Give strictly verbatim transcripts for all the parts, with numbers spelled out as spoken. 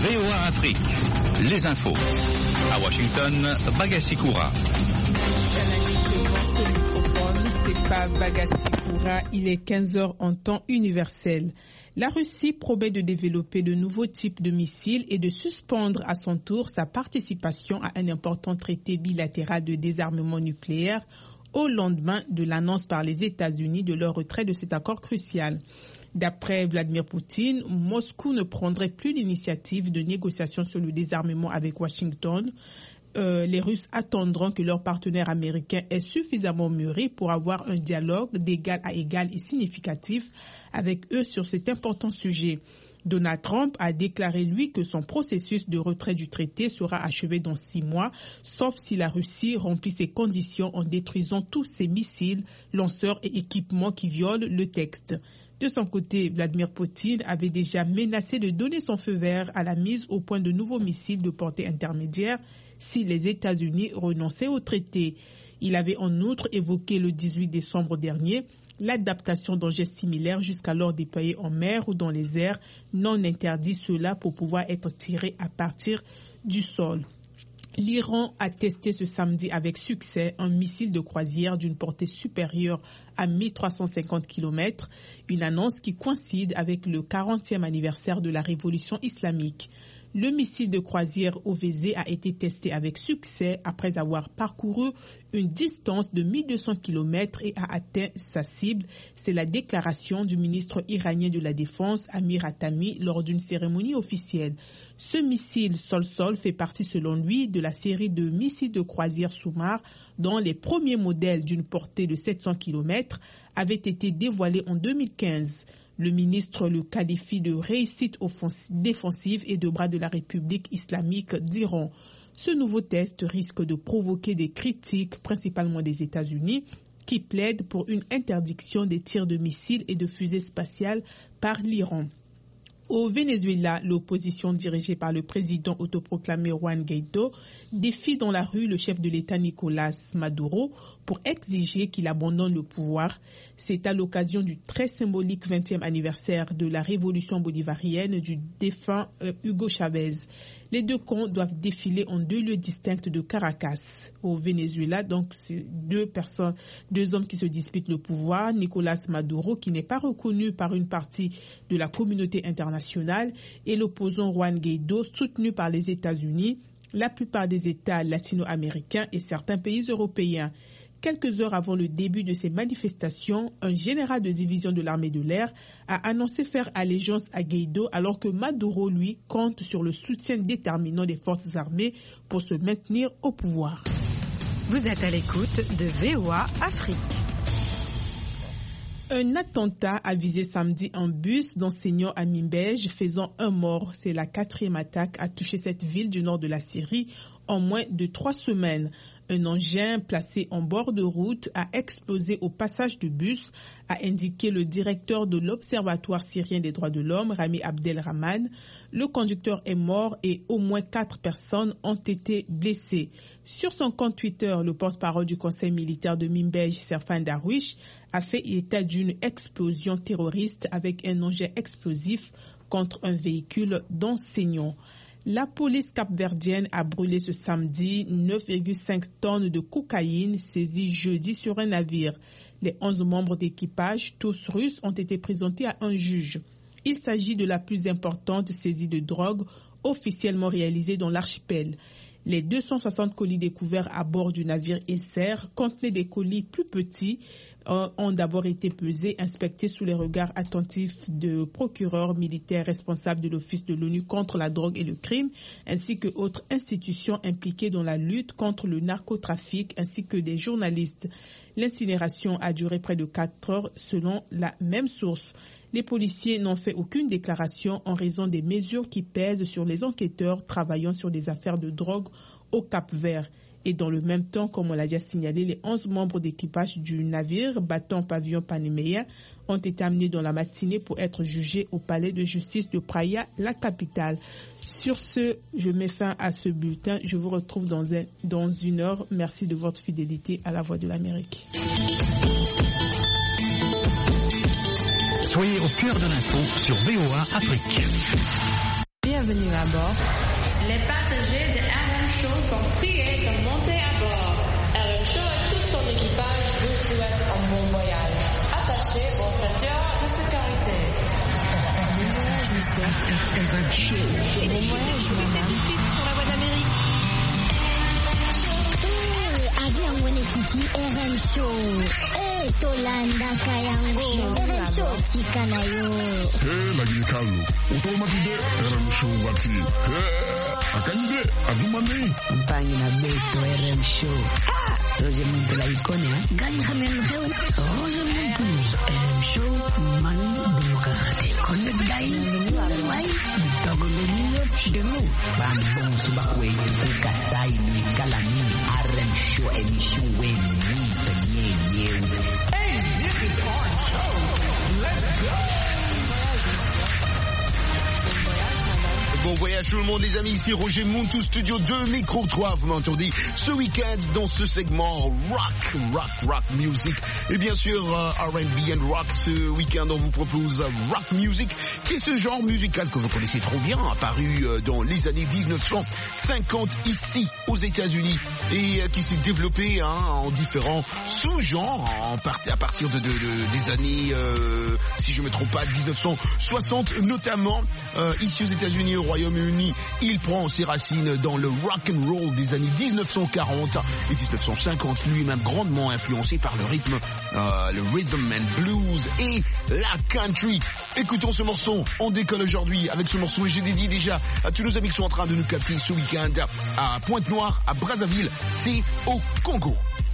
V O A Afrique, les infos. À Washington, Bagassi Koura. C'est pas Bagassi Koura, il est quinze heures en temps universel. La Russie promet de développer de nouveaux types de missiles et de suspendre à son tour sa participation à un important traité bilatéral de désarmement nucléaire au lendemain de l'annonce par les États-Unis de leur retrait de cet accord crucial. D'après Vladimir Poutine, Moscou ne prendrait plus l'initiative de négociations sur le désarmement avec Washington. Euh, les Russes attendront que leur partenaire américain ait suffisamment mûri pour avoir un dialogue d'égal à égal et significatif avec eux sur cet important sujet. Donald Trump a déclaré, lui, que son processus de retrait du traité sera achevé dans six mois, sauf si la Russie remplit ses conditions en détruisant tous ses missiles, lanceurs et équipements qui violent le texte. De son côté, Vladimir Poutine avait déjà menacé de donner son feu vert à la mise au point de nouveaux missiles de portée intermédiaire si les États-Unis renonçaient au traité. Il avait en outre évoqué le dix-huit décembre dernier l'adaptation d'engins similaires jusqu'alors déployés en mer ou dans les airs, non interdit cela pour pouvoir être tirés à partir du sol. L'Iran a testé ce samedi avec succès un missile de croisière d'une portée supérieure à mille trois cent cinquante kilomètres, une annonce qui coïncide avec le quarantième anniversaire de la révolution islamique. Le missile de croisière O V Z a été testé avec succès après avoir parcouru une distance de mille deux cents kilomètres et a atteint sa cible. C'est la déclaration du ministre iranien de la Défense, Amir Hatami, lors d'une cérémonie officielle. Ce missile sol-sol fait partie, selon lui, de la série de missiles de croisière sous-marins dont les premiers modèles d'une portée de sept cents kilomètres avaient été dévoilés en deux mille quinze. Le ministre le qualifie de réussite défensive et de bras de la République islamique d'Iran. Ce nouveau test risque de provoquer des critiques, principalement des États-Unis, qui plaident pour une interdiction des tirs de missiles et de fusées spatiales par l'Iran. Au Venezuela, l'opposition dirigée par le président autoproclamé Juan Guaidó défie dans la rue le chef de l'État Nicolás Maduro pour exiger qu'il abandonne le pouvoir. C'est à l'occasion du très symbolique vingtième anniversaire de la révolution bolivarienne du défunt euh, Hugo Chavez. Les deux camps doivent défiler en deux lieux distincts de Caracas. Au Venezuela, donc, c'est deux personnes, deux hommes qui se disputent le pouvoir. Nicolás Maduro, qui n'est pas reconnu par une partie de la communauté internationale, et l'opposant Juan Guaidó, soutenu par les États-Unis, la plupart des États latino-américains et certains pays européens. Quelques heures avant le début de ces manifestations, un général de division de l'armée de l'air a annoncé faire allégeance à Guaidó, alors que Maduro, lui, compte sur le soutien déterminant des forces armées pour se maintenir au pouvoir. Vous êtes à l'écoute de V O A Afrique. Un attentat a visé samedi un bus d'enseignants à Mimbège, faisant un mort. C'est la quatrième attaque à toucher cette ville du nord de la Syrie en moins de trois semaines. Un engin placé en bord de route a explosé au passage du bus, a indiqué le directeur de l'Observatoire syrien des droits de l'homme, Rami Abdelrahman. Le conducteur est mort et au moins quatre personnes ont été blessées. Sur son compte Twitter, le porte-parole du conseil militaire de Mimbège, Serfan Darwish, a fait état d'une explosion terroriste avec un engin explosif contre un véhicule d'enseignants. La police capverdienne a brûlé ce samedi neuf virgule cinq tonnes de cocaïne saisie jeudi sur un navire. Les onze membres d'équipage, tous russes, ont été présentés à un juge. Il s'agit de la plus importante saisie de drogue officiellement réalisée dans l'archipel. Les deux cent soixante colis découverts à bord du navire Esser contenaient des colis plus petits, ont d'abord été pesés, inspectés sous les regards attentifs de procureurs militaires responsables de l'Office de l'ONU contre la drogue et le crime, ainsi que autres institutions impliquées dans la lutte contre le narcotrafic, ainsi que des journalistes. L'incinération a duré près de quatre heures selon la même source. Les policiers n'ont fait aucune déclaration en raison des mesures qui pèsent sur les enquêteurs travaillant sur des affaires de drogue au Cap-Vert. Et dans le même temps, comme on l'a déjà signalé, les onze membres d'équipage du navire battant pavillon panaméen ont été amenés dans la matinée pour être jugés au palais de justice de Praia, la capitale. Sur ce, je mets fin à ce bulletin. Je vous retrouve dans, un, dans une heure. Merci de votre fidélité à la Voix de l'Amérique. Soyez au cœur de l'info sur V O A Afrique. Bienvenue. Bienvenue à bord. Les passagers de R M Show sont priés de monter à bord. R M Show et tout son équipage vous souhaitent un bon voyage. Attachez vos ceintures de sécurité. Bon voyage, monsieur. Et bon voyage, madame. Tout de suite sur la voie d'Amérique. Avion Wenekiti R M Show. Eh, Tolanda Kayango. R M Show Tikanayo. Eh, lagi kalu. Otomatis R M Show wati. Eh, akande adumane. Mpangi na beto R M Show. Ah, Roger Muntu la ikone ha. Gani hamen show. Roger Muntu R M Show man buka hati. Konde dai wai. Dogo lelio demu. Bang bong subak we buka sai ni kalani R M Show emission we ni penye new. Hey, this is our show. Let's go. Bon voyage tout le monde les amis, ici Roger Muntu, studio deux, micro trois, vous m'entendez, ce week-end dans ce segment rock, rock, rock music, et bien sûr euh, R and B and rock, ce week-end on vous propose euh, rock music, qui est ce genre musical que vous connaissez trop bien, apparu euh, dans les années dix-neuf cent cinquante ici aux États-Unis, et euh, qui s'est développé hein, en différents sous-genres, en part- à partir de, de, de, des années, euh, si je me trompe pas, dix-neuf cent soixante notamment, euh, ici aux États-Unis, au Royaume-Uni, il prend ses racines dans le rock and roll des années dix-neuf cent quarante et dix-neuf cent cinquante, lui-même grandement influencé par le rythme, euh, le rhythm and blues et la country. Écoutons ce morceau, on décolle aujourd'hui avec ce morceau et j'ai dédié déjà à tous nos amis qui sont en train de nous capter ce week-end à Pointe-Noire, à Brazzaville, c'est au Congo.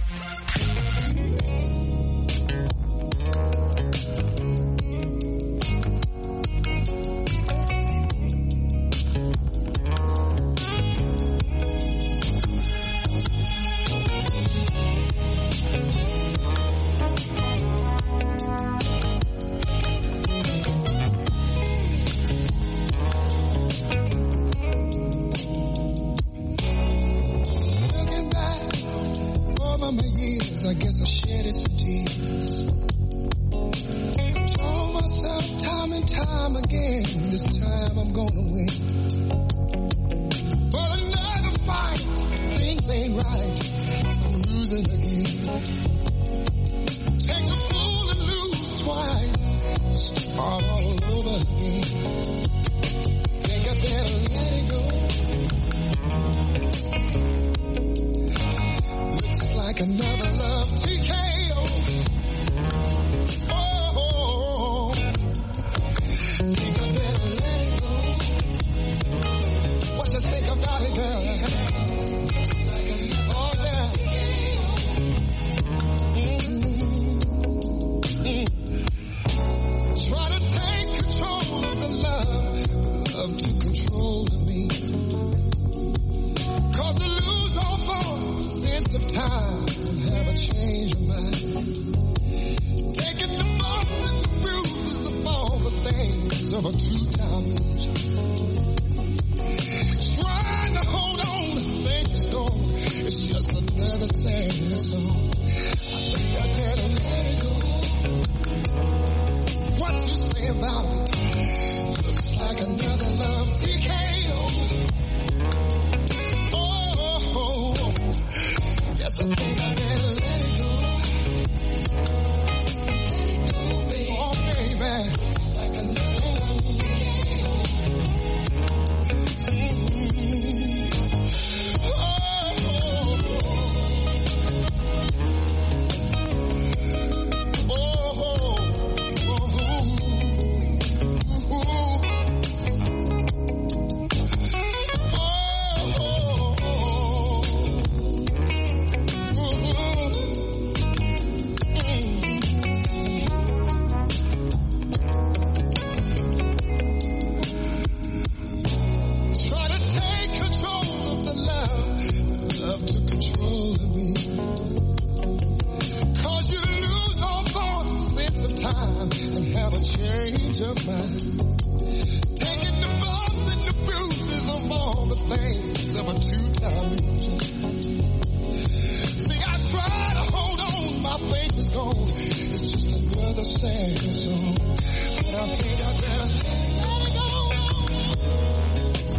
I guess I shed some tears. Told myself time and time again, this time I'm gonna win. But another fight, things ain't right, I'm losing again. Take a fool and lose twice, start all over again. Think I better let it go. Looks like another love T K O. Oh, oh, oh. Think I better let it go. What you think about it, girl? Oh, yeah. Mm-hmm. Mm-hmm. Try to take control of the love, love to control of me. Cause to lose all thought, sense of time, and have a change of mind. Taking the bumps and the bruises of all the things of a two-time loser. Trying to hold on, the faith is gone. It's just another sad song. I think I better let it go. What you say about it? Looks like another love T K O. Oh, oh, oh. Yes, I think I better let it go. Oh, baby. It's like another love T K O. Try to take control of the love, love to control of me. Cause you lose all thought, sense of time, and have a change of mind. Taking the bumps and the bruises of all the things of a two-time loser. See, I try to hold on, my faith is gone. It's just another sad song. But I think I better let it go.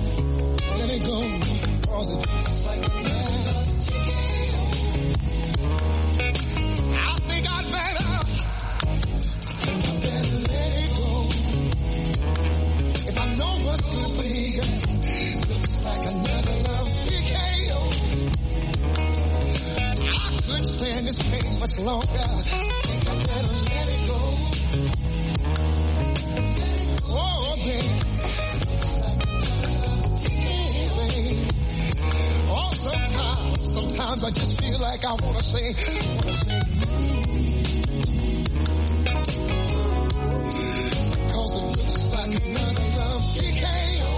longer. I think I better let it go. Oh, baby. Oh, sometimes, sometimes I just feel like I wanna say, wanna say, mm. Cause it looks like another love P K O.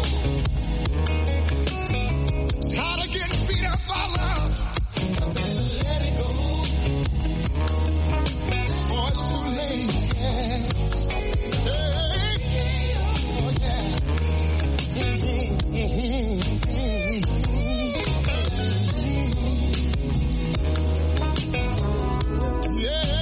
Tired of getting beat up by love. I better let it go. Boy, it's too late, yeah. Hey, oh yeah. Mm-hmm, mm-hmm, mm-hmm. Yeah.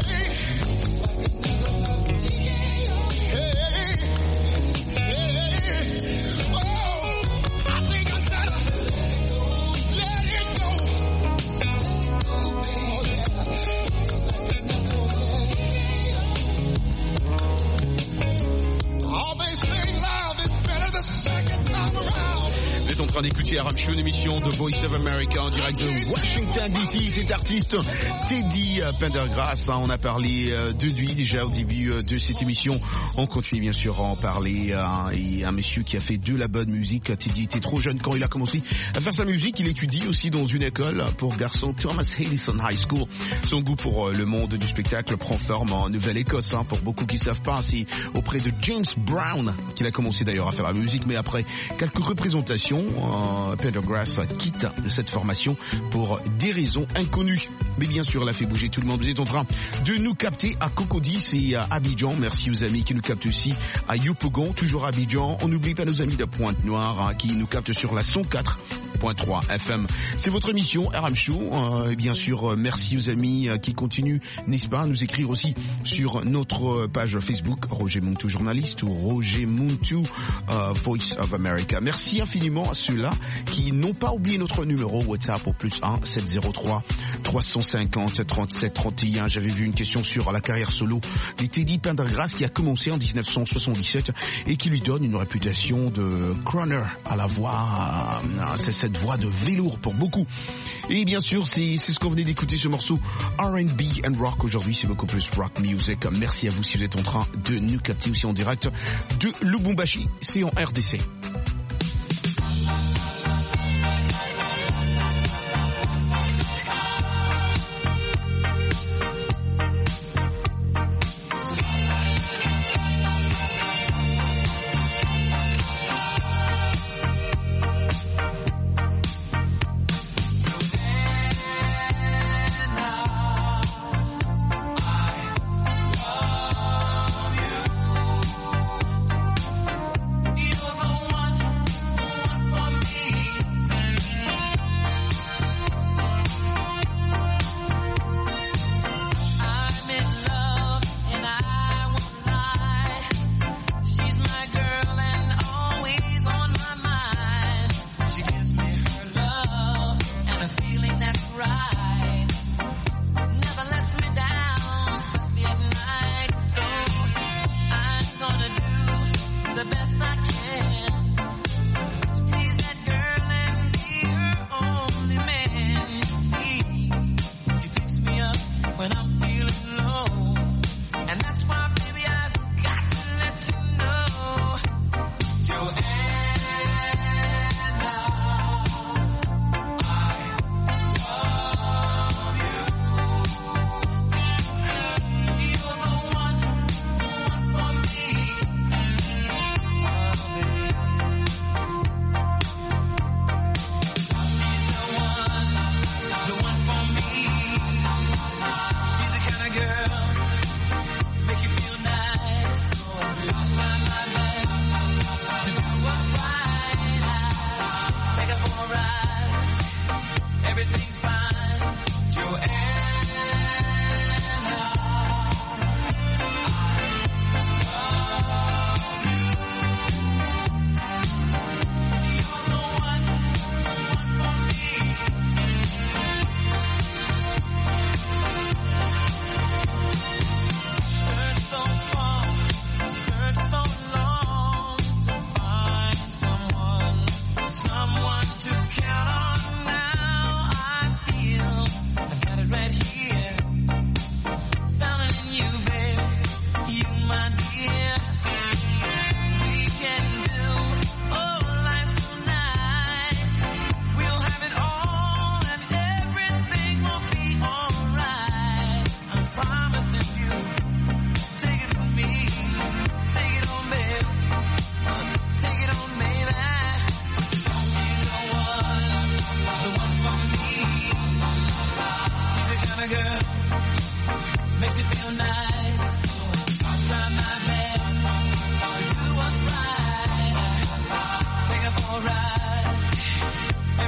En train d'écouter R M Show, une émission de Voice of America en direct de Washington D C. Cet artiste Teddy Pendergrass, hein, on a parlé euh, de lui déjà au début euh, de cette émission. On continue bien sûr à en parler. Hein, et un monsieur qui a fait de la bonne musique. Teddy était trop jeune quand il a commencé à faire sa musique. Il étudie aussi dans une école pour garçons, Thomas Edison High School. Son goût pour euh, le monde du spectacle prend forme en Nouvelle-Écosse. Hein, pour beaucoup qui ne savent pas, c'est auprès de James Brown qu'il a commencé d'ailleurs à faire la musique. Mais après quelques représentations, Euh, Pendergrass quitte cette formation pour des raisons inconnues. Mais bien sûr, elle a fait bouger tout le monde. Vous êtes en train de nous capter à Cocody et à Abidjan. Merci aux amis qui nous captent aussi à Yopougon, toujours à Abidjan. On n'oublie pas nos amis de Pointe-Noire hein, qui nous captent sur la cent quatre point trois F M. C'est votre émission R M Show. Euh, et bien sûr, euh, merci aux amis euh, qui continuent, n'est-ce pas, à nous écrire aussi sur notre page Facebook, Roger Muntu journaliste ou Roger Muntu euh, Voice of America. Merci infiniment à ceux-là qui n'ont pas oublié notre numéro WhatsApp au plus un sept zéro trois trois cent cinquante trente-sept trente et un. J'avais vu une question sur la carrière solo de Teddy Pendergrass qui a commencé en dix-neuf cent soixante-dix-sept et qui lui donne une réputation de crooner à la voix. Euh, c'est cette voix de velours pour beaucoup. Et bien sûr, c'est, c'est ce qu'on venait d'écouter, ce morceau R and B and rock. Aujourd'hui, c'est beaucoup plus rock music. Merci à vous si vous êtes en train de nous capter aussi en direct de Lubumbashi. C'est en R D C. Someone to count on now. I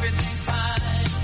everything's fine.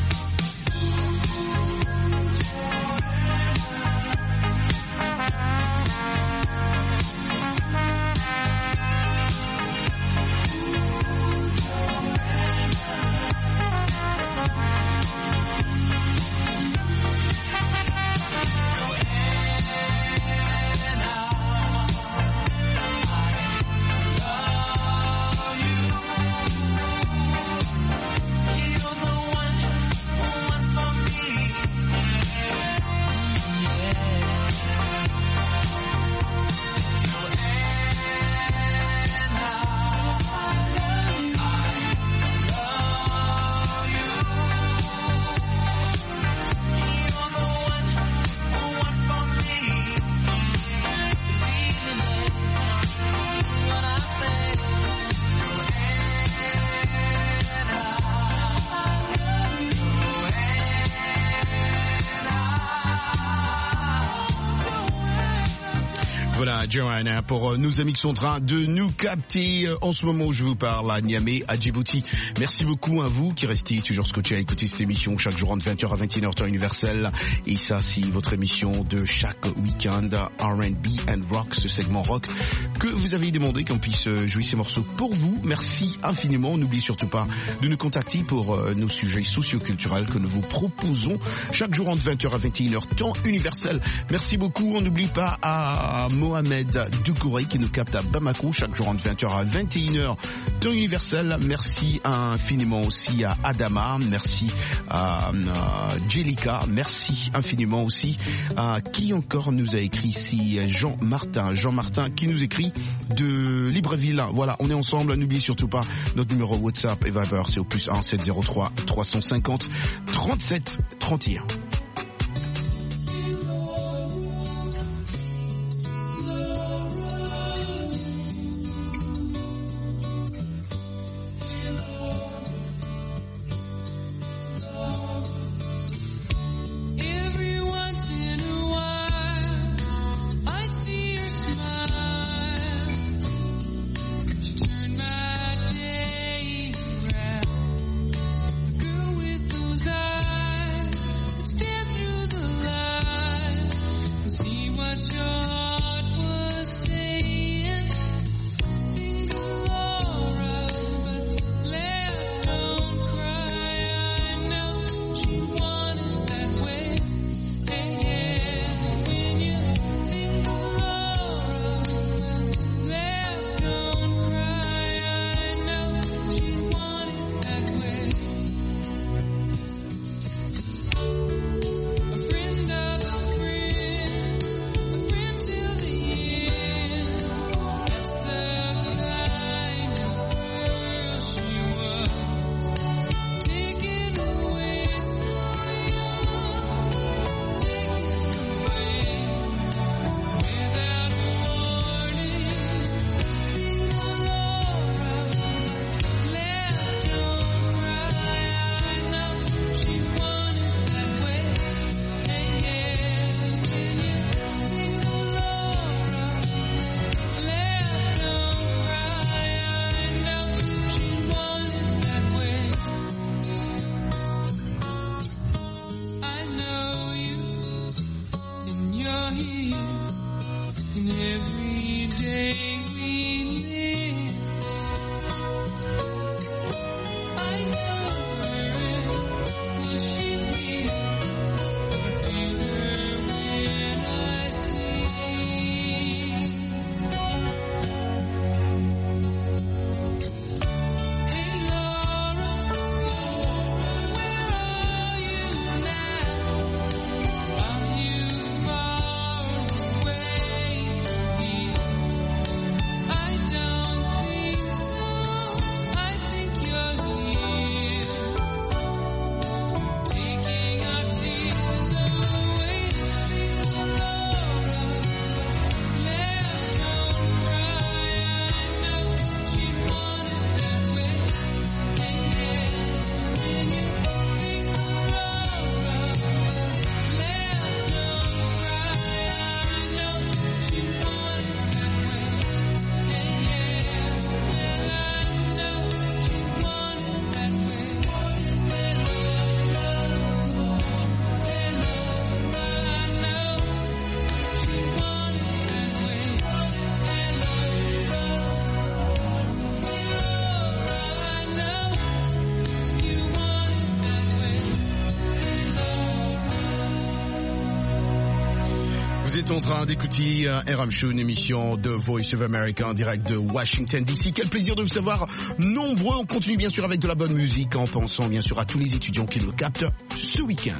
Voilà, Joanna, pour nos amis qui sont en train de nous capter en ce moment où je vous parle à Niamey, à Djibouti. Merci beaucoup à vous qui restez toujours scotchés à écouter cette émission chaque jour entre vingt heures à vingt et une heures temps universel. Et ça, c'est votre émission de chaque week-end R and B and rock, ce segment rock que vous avez demandé qu'on puisse jouer ces morceaux pour vous. Merci infiniment. N'oubliez surtout pas de nous contacter pour nos sujets socio-culturels que nous vous proposons chaque jour entre vingt heures à vingt et une heures temps universel. Merci beaucoup. On n'oublie pas à Mohamed Doukouré qui nous capte à Bamako chaque jour entre vingt heures à vingt et une heures temps universel. Merci infiniment aussi à Adama, merci à, à Jelika, merci infiniment aussi à qui encore nous a écrit ici, Jean Martin, Jean Martin qui nous écrit de Libreville. Voilà, on est ensemble. N'oubliez surtout pas notre numéro WhatsApp et Viber, c'est au plus un sept zéro trois trois cent cinquante trente-sept trente et un. It's êtes en train d'écouter euh, R M Show, une émission de Voice of America en direct de Washington D C. Quel plaisir de vous savoir nombreux. On continue bien sûr avec de la bonne musique en pensant bien sûr à tous les étudiants qui nous captent ce week-end.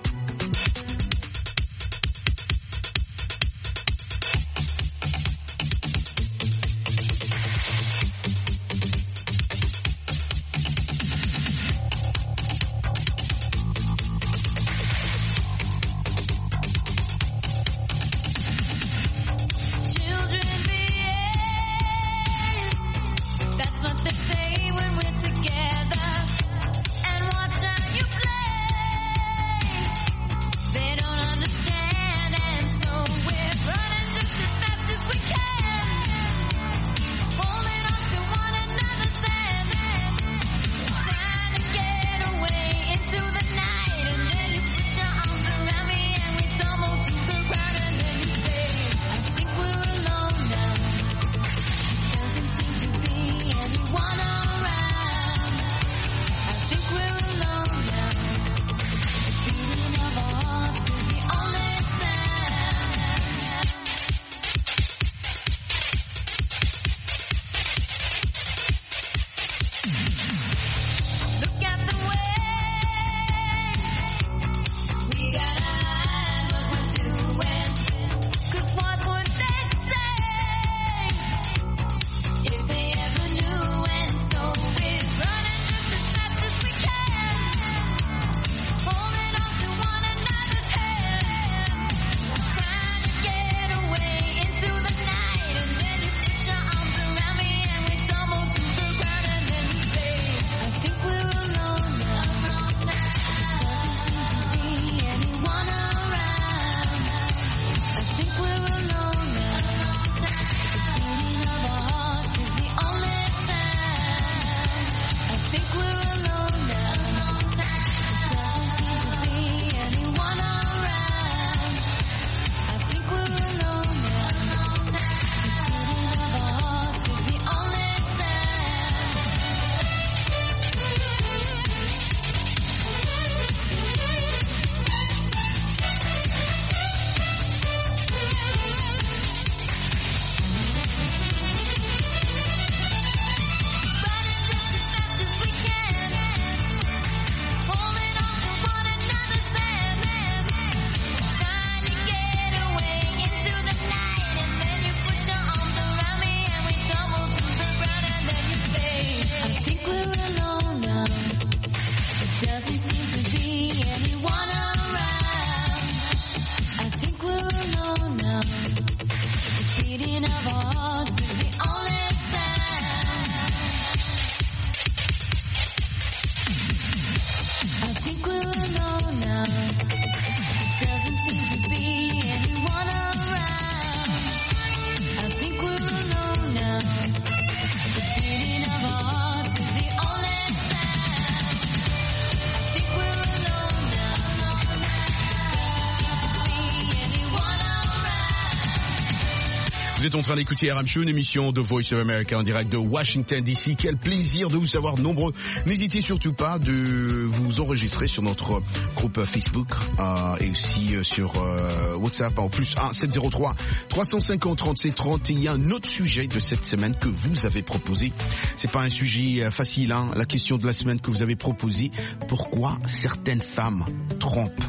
Vous êtes en train d'écouter R M Show, une émission de Voice of America en direct de Washington D C. Quel plaisir de vous savoir nombreux. N'hésitez surtout pas de vous enregistrer sur notre groupe Facebook euh, et aussi euh, sur euh, WhatsApp en plus un sept zéro trois trois cent cinquante trente-sept trente. Et il y a un autre sujet de cette semaine que vous avez proposé. C'est pas un sujet facile, hein. La question de la semaine que vous avez proposée: pourquoi certaines femmes trompent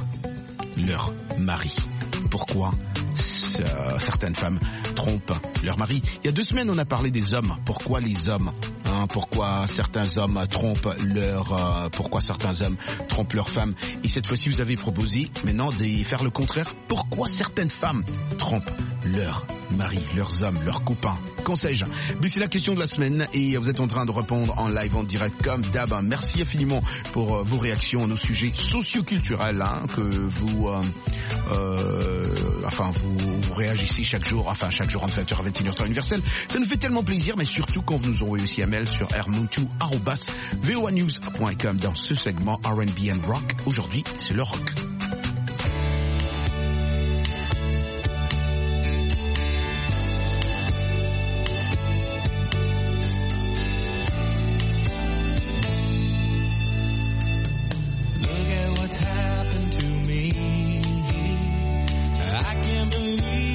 leur mari? Pourquoi euh, certaines femmes trompent leur mari? Il y a deux semaines, on a parlé des hommes. Pourquoi les hommes hein, Pourquoi certains hommes trompent leur, euh, pourquoi certains hommes trompent leurs femmes? Et cette fois-ci, vous avez proposé maintenant de faire le contraire. Pourquoi certaines femmes trompent leurs maris, leurs hommes, leurs copains? Qu'en sais-je? Mais c'est la question de la semaine et vous êtes en train de répondre en live, en direct comme d'hab. Merci infiniment pour euh, vos réactions à nos sujets socioculturels hein, que vous, euh, euh, enfin vous, vous réagissez chaque jour, enfin chaque jour entre vingt heures et vingt et une heures temps universel. Ça nous fait tellement plaisir, mais surtout quand vous nous envoyez aussi un mail sur r m two arobase voa news point com dans ce segment R and B and Rock. Aujourd'hui, c'est le rock. Look at what's happened to me. I can't believe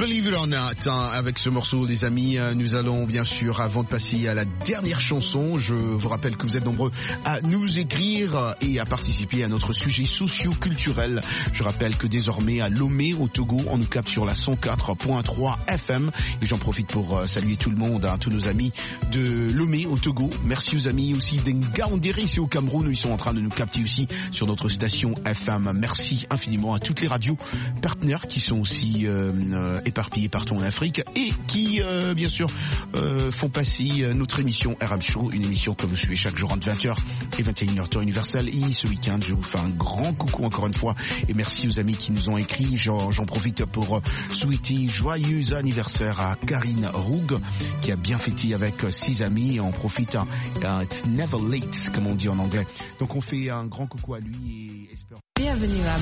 Believe It or Not, hein, avec ce morceau, les amis. Nous allons bien sûr, avant de passer à la dernière chanson, je vous rappelle que vous êtes nombreux à nous écrire et à participer à notre sujet socio-culturel. Je rappelle que désormais à Lomé, au Togo, on nous capte sur la cent quatre virgule trois F M. Et j'en profite pour euh, saluer tout le monde, hein, tous nos amis de Lomé, au Togo. Merci aux amis aussi d'Ngaoundéré, ici au Cameroun, où ils sont en train de nous capter aussi sur notre station F M. Merci infiniment à toutes les radios partenaires qui sont aussi euh, euh, éparpillés partout en Afrique et qui, euh, bien sûr, euh, font passer euh, notre émission R M Show, une émission que vous suivez chaque jour entre vingt heures et vingt et une heures temps universel. Et ce week-end, je vous fais un grand coucou encore une fois et merci aux amis qui nous ont écrit. J'en, j'en profite pour euh, souhaiter joyeux anniversaire à Karine Roug qui a bien fêté avec euh, ses amis. Et on profite, hein, uh, it's never late, comme on dit en anglais. Donc on fait un grand coucou à lui et espère... Bienvenue à